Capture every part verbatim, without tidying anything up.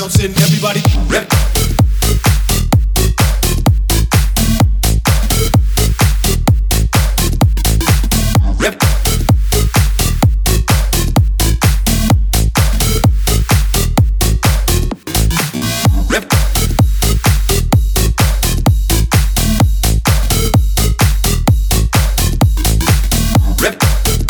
bouncing, everybody rip. Rip. Rip. Rip.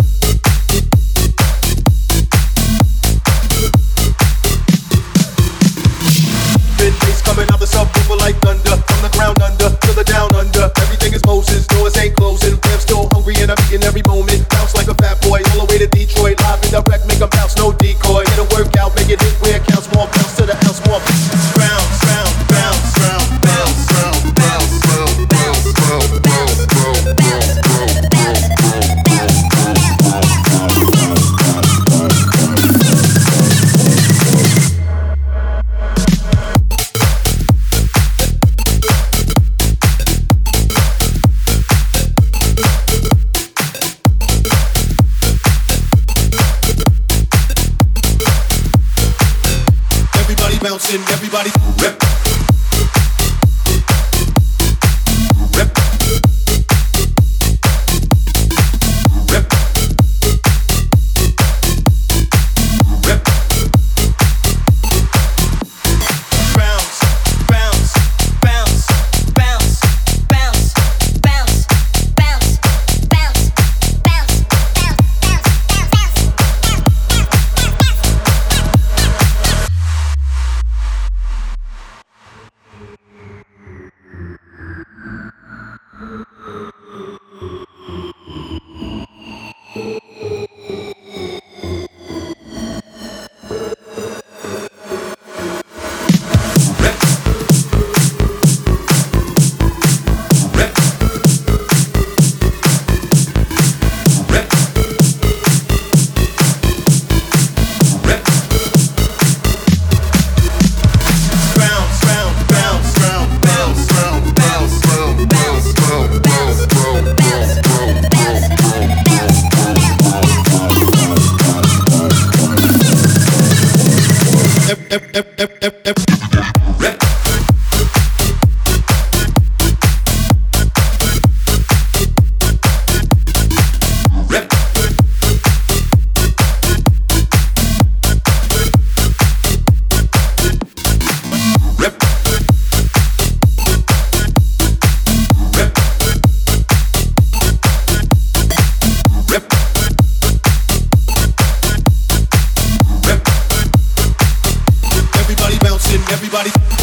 Big bass coming out the subwoofer like thunder. From the ground under to the down under. Everything is Moses, doors ain't closing. I'm still hungry and I'm eating every moment. Bounce like a fat boy all the way to Detroit. Live and direct, make 'em bounce, no decoy. Get a workout, make it hit where it counts. More bounce to the ounce, more bounce, bounce, bounce, bounce, bounce, bounce, bounce, bounce, bounce, bounce, bounce, bounce, bounce, bouncing, everybody rip. Rip. Rip. Rip. Bounce, bounce, bounce, bounce, bounce, bounce, bounce, bounce, bounce, bounce, Rip, rip, rip, rip, rip. Rip. Rip. Rip. Rip. Rip. Everybody bouncing, everybody